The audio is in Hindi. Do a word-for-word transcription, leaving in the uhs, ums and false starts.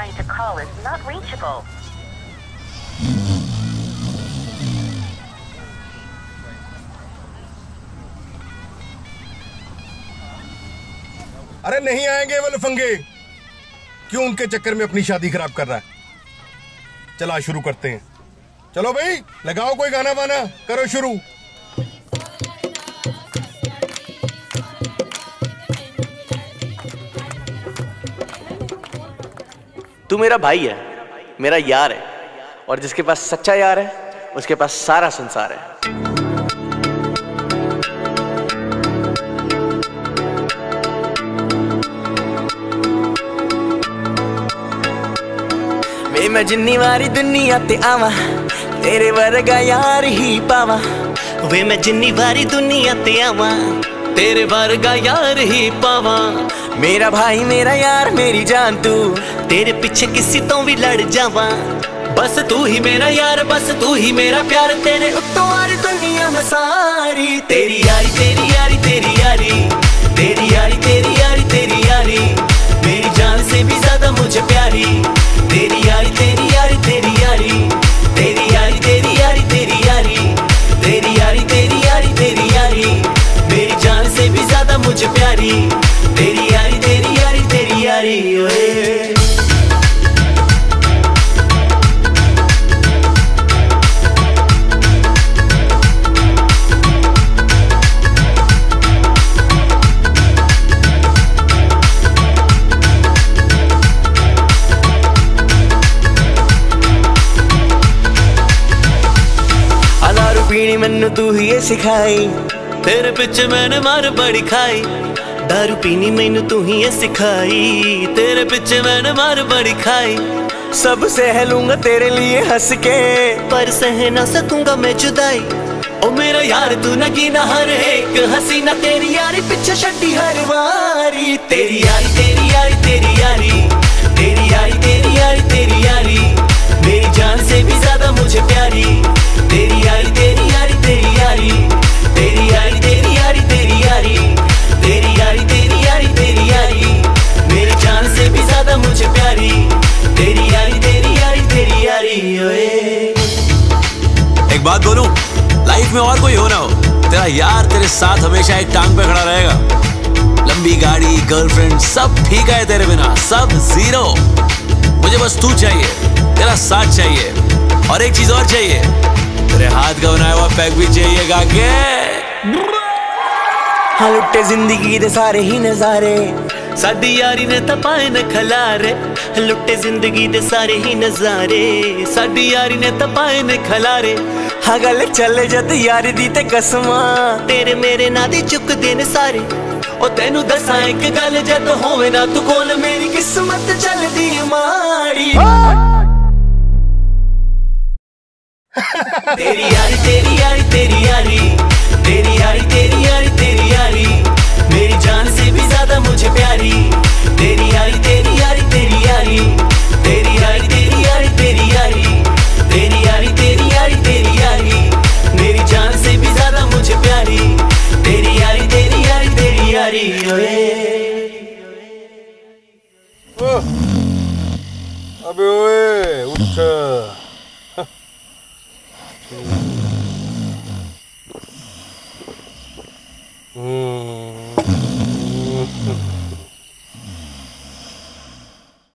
trying to call is not reachable. अरे नहीं आएंगे वो लफंगे। क्यों उनके चक्कर में अपनी शादी खराब कर रहा है? चला शुरू करते हैं। चलो भाई लगाओ कोई गाना वाना, करो शुरू। तू मेरा भाई है, मेरा यार है, और जिसके पास सच्चा यार है उसके पास सारा संसार है। वे मैं जिन्नी वारी दुनिया ते आवा तेरे वर्गा यार ही पावा। वे मैं जिन्नी वारी दुनिया ते आवा तेरे वर्गा यार ही पावा। मेरा भाई मेरा यार मेरी जान तू, तेरे पीछे किसी तो भी लड़ जावा। बस तू ही मेरा यार, बस तू ही मेरा प्यार, तेरे उत्तों वारी दुनिया में सारी। तेरी यारी तेरी यारी तेरी यारी तेरी यारी तेरी यारी तेरी यारी मेरी जान से भी ज्यादा मुझे प्यारी। तेरी यारी तेरी यारी तेरी यारी तेरी यारी तेरी यारी तेरी यारी तेरी यारी तेरी यारी तेरी यारी मेरी जान से भी ज्यादा मुझे प्यारी। तेरी यारी तेरी यारी तेरी यारी ओए। पीनी मैनू तू ही ये सिखाई, तेरे पिछे मैंने मार बड़ी खाई। दारू पीनी मैनू तू ही ये सिखाई, तेरे पिछे मैंने मार बड़ी खाई। सब सह लूंगा तेरे लिए हंस के, पर सह ना सकूंगा मैं जुदाई। ओ मेरा यार तू न गिना हर एक हसीना, तेरी यारी पिछे छड्डी हर वारी। तेरी यारी तेरी यारी तेरी यारी तेरी यारी तेरी यारी तेरी यारी मेरी जान से भी ज्यादा मुझे प्यारी। तेरी यारी तेरी यारी तेरी यारी तेरी यारी तेरी यारी तेरी यारी तेरी यारी तेरी यारी तेरी यारी मेरी जान से भी ज्यादा मुझे प्यारी। तेरी यारी तेरी यारी तेरी यारी ओए। एक बात बोलूं, लाइफ में और कोई हो ना हो, तेरा यार तेरे साथ हमेशा एक टांग पे खड़ा रहेगा। लंबी गाड़ी गर्लफ्रेंड सब ठीक है तेरे बिना, सब जीरो। मुझे बस तू चाहिए, तेरा साथ चाहिए, और एक चीज और चाहिए, तेरे हाथ का बनाया हुआ पैक भी चाहिए गाके। हाँ लुट्टे जिंदगी दे सारे ही नजारे, साडी यारी ने तपाए न खलारे। लुट्टे जिंदगी दे सारे ही नजारे, साडी यारी ने तपाए न खलारे। हाँ गल चले जद यारी दी ते कसमा, तेरे मेरे ना दी चुक देने सारे। ओ तेनू दसा एक गल, जद होवे ना तू कोल मेरी किस्मत चलदी माड़ी। तेरी यारी तेरी यारी तेरी यारी तेरी यारी तेरी यारी तेरी यारी मेरी जान से भी ज्यादा मुझे प्यारी। तेरी यारी तेरी यारी तेरी यारी तेरी यारी तेरी यारी तेरी यारी तेरी यारी तेरी यारी तेरी यारी मेरी जान से भी ज्यादा मुझे प्यारी। तेरी यारी तेरी यारी तेरी यारी ओए। अबे ओए उठ। हम्म